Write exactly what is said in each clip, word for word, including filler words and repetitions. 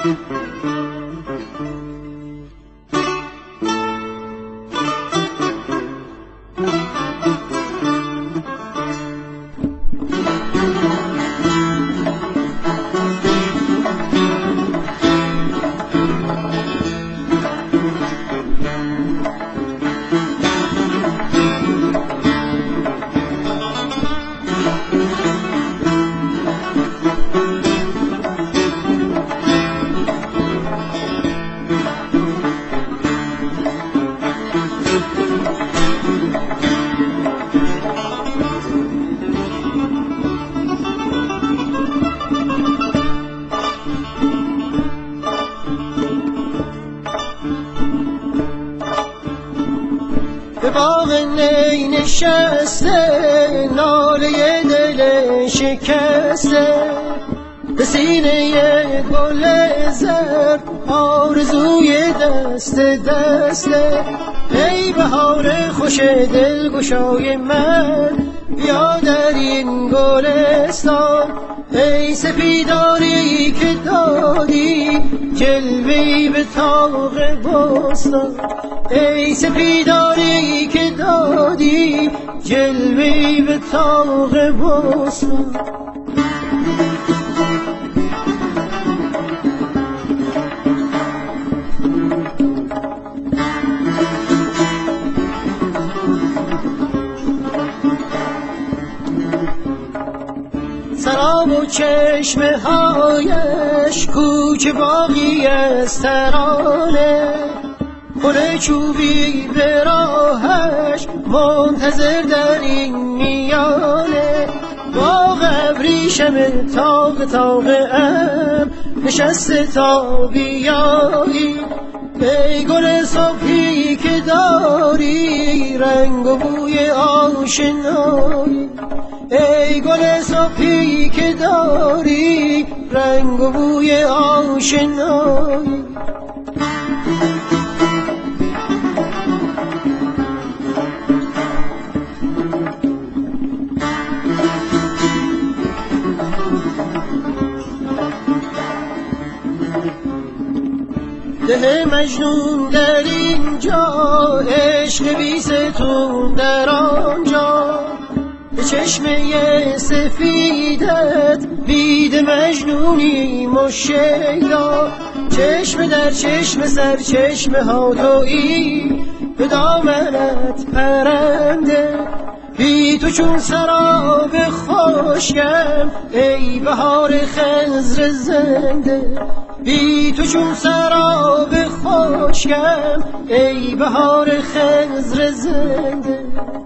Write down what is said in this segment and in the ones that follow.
به باغ نی نشسته ناله دل شکسته، به سینه گل زرد آرزوی دست دسته. ای بهار خوش دلگشای من بیا در این گلستان، ای سپیداری که دادی جلوه‌ای به طاق بستان، ای سپیداری که دادی جلوه‌ای به طاق بستان. سراب و چشمه هایش کوچه باقی از ترانه، خونه چوبی به راهش منتظر در این میانه. باغ ابریشم تاق تاق ام نشسته تا بیایی، ای گل صبحی که داری رنگ و بوی آشنایی، ای گل صبحی که داری رنگ و بوی آشنایی. ده مجنون در اینجا، عشق بیستون در آنجا، به چشمه سفیدت بید مجنونی مشیدا. چشم در چشم سر چشم ها تویی، به دامنت پرنده، بی تو چون سراب خشکم ای بهار خضر زنده، بی تو چون سراب خشکم ای بهار خضر زنده.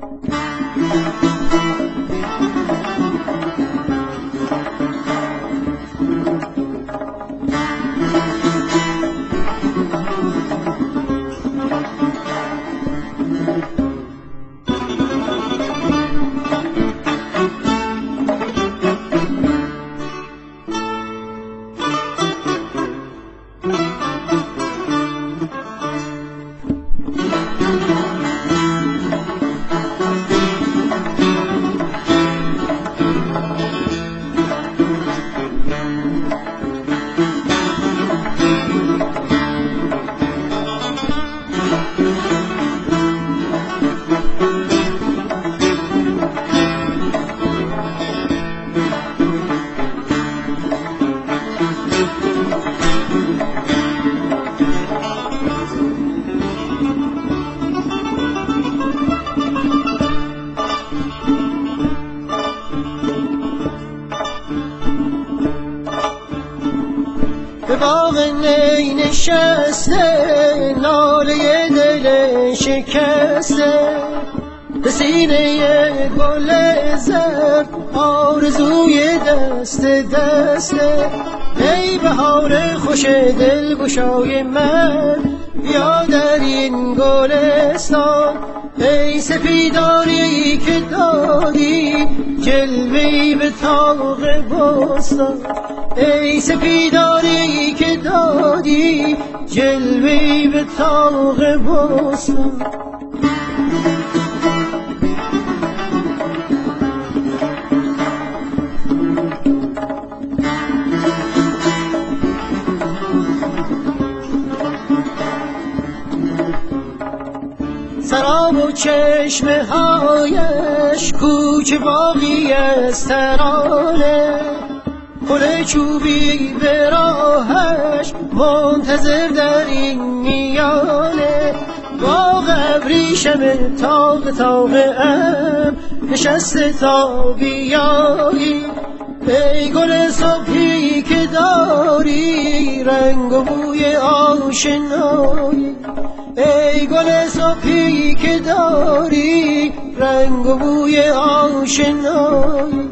به باغ نی نشسته ناله دل شکسته، به سینه گل زرد آرزوی دست دسته. ای بهار خوش دلگشای من بیا در این گلستان، ای سپیداری که دادی جلوه‌ای به طاق بستان، ای سپیداری که دادی جلوه‌ای به طاق بستان. چشمه هایش کوچه باقی از ترانه، پل چوبی به راهش منتظر در این میانه، با ابریشم تاق تاقه ام نشسته تا بیایی، ای گل صبحی که داری رنگ و بوی آشنایی، ای گل صبحی که داری رنگ و بوی آشنایی.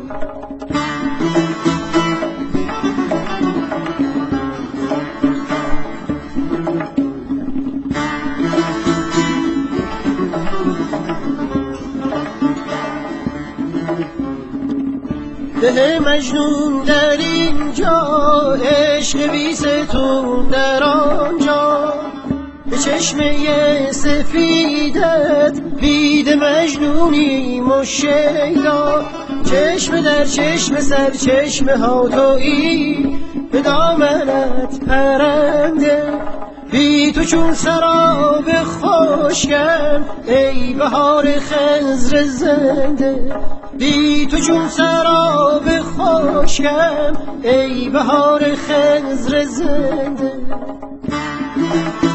ده مجنون در اینجا، عشق بیستون در آنجا، به چشمه سفیدت بید مجنونی مشیدا، چشم در چشم سر چشم ها تویی، به دامنت پرنده، بی تو چون سراب خشکم ای بهار خضر زنده، بی تو چون سراب خشکم ای بهار خضر زنده.